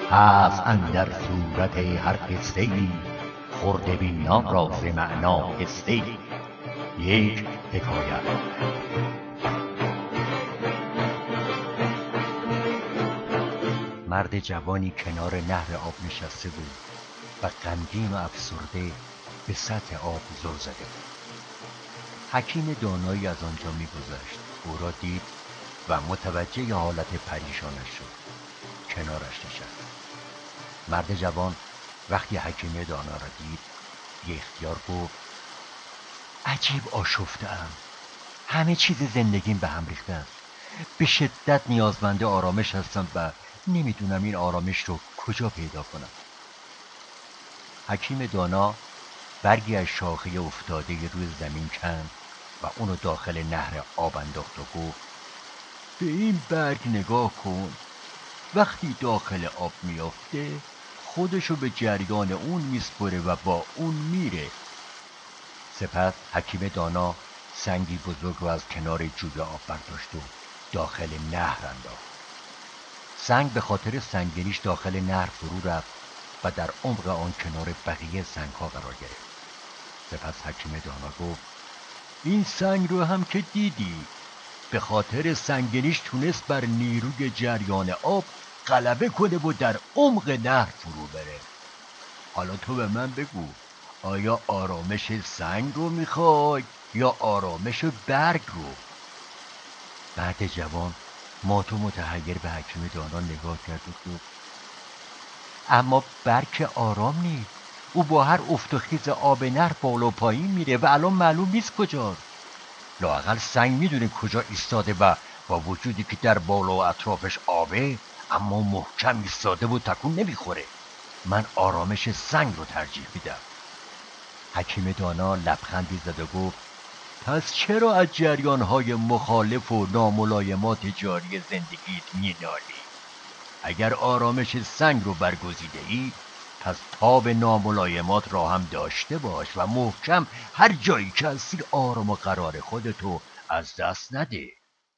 هست اندر صورت هر قصه ای، خرده بینان را ز معنا حصه ای. یک حکایت. مرد جوانی کنار نهر آب نشسته بود و غمگین و افسرده به سطح آب زل زده بود. حکیم دانایی از آنجا می‌گذشت، او را دید و متوجه حالت پریشانش شد. کنارش نشست. مرد جوان وقتی حکیم دانا را دید بی اختیار گفت: عجیب آشفته‌ام. همه چیز زندگیم به هم ریخته است. به شدت نیازمند آرامش هستم و نمیدونم این آرامش رو کجا پیدا کنم. حکیم دانا برگی از شاخه افتاده روی زمین کند و اونو داخل نهر آب انداخت و گفت: به این برگ نگاه کن. وقتی داخل آب میافته خودشو به جریان اون میسپره و با اون میره. سپس حکیم دانا سنگی بزرگ رو از کنار جوی آب برداشت و داخل نهر انداخت. سنگ به خاطر سنگینیش داخل نهر فرو رفت و در عمق آن کنار بقیه سنگ‌ها قرار گرفت. سپس حکیم دانا گفت: این سنگ رو هم که دیدی، به خاطر سنگینیش تونست بر نیروی جریان آب غلبه کنه و در عمق نهر فرو بره. حالا تو به من بگو، آیا آرامش سنگ رو میخوای یا آرامش برگ رو؟ مرد جوان مات و متحیر به حکیم دانا نگاه کرد و گفت: اما برگ که آرام نیست. او با هر افت و خیز آب نهر بالا و پایین میره و الان معلوم نیست کجاست. لااقل سنگ میدونه کجا ایستاده و با وجودی که در بالا و اطرافش آبه اما محکم ایستاده و تکون نمیخوره. من آرامش سنگ رو ترجیح میدم. حکیم دانا لبخندی زد و گفت: پس چرا از جریانهای مخالف و ناملایمات جاری زندگیت مینالی؟ اگر آرامش سنگ رو برگزیده ای، پس تاب ناملایمات را هم داشته باش و محکم هر جایی که هستی آرام و قرار خودتو از دست نده.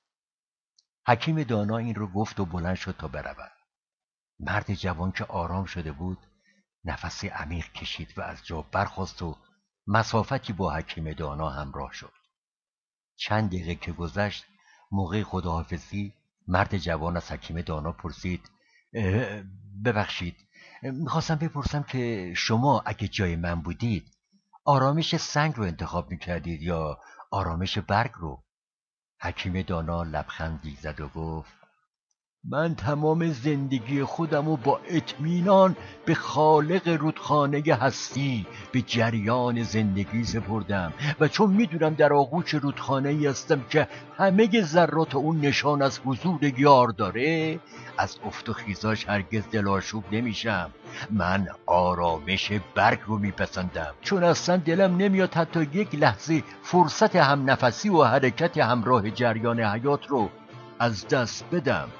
حکیم دانا این رو گفت و بلند شد تا برود. مرد جوان که آرام شده بود نفسی عمیق کشید و از جا برخاست و مسافتی با حکیم دانا همراه شد. چند دقیقه که گذشت، موقع خداحافظی مرد جوان از حکیم دانا پرسید: ببخشید، میخواستم بپرسم که شما اگه جای من بودید آرامش سنگ رو انتخاب میکردید یا آرامش برگ رو؟ حکیم دانا لبخندی زد و گفت: من تمام زندگی خودم رو با اطمینان به خالق رودخانه هستی به جریان زندگی سپردم و چون میدونم در آغوش رودخانه ای هستم که همه ذرات اون نشان از حضور یار داره، از افت و خیزاش هرگز دلآشوب نمیشم. من آرامش برگ رو میپسندم، چون اصلا دلم نمیاد حتی یک لحظه فرصت هم نفسی و حرکت همراه جریان حیات رو از دست بدم.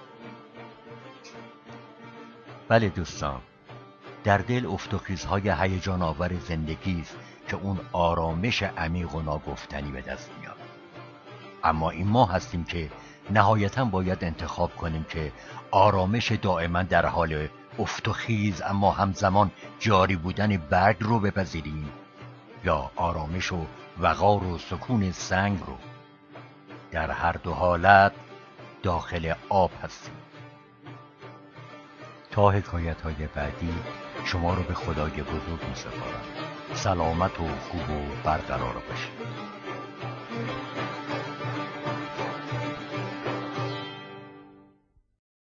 بله دوستان، در دل افت و خیزهای هیجان آور زندگی است که اون آرامش عمیق و ناگفتنی به دست میاد. اما این ما هستیم که نهایتاً باید انتخاب کنیم که آرامش دائما در حال افت و خیز اما همزمان جاری بودن برگ رو بپذیریم یا آرامش و وقار و سکون سنگ رو. در هر دو حالت داخل آب هستیم. تا حکایت‌های بعدی شما رو به خدای بزرگ می‌سپارم. سلامت و خوب و برقرار باشید.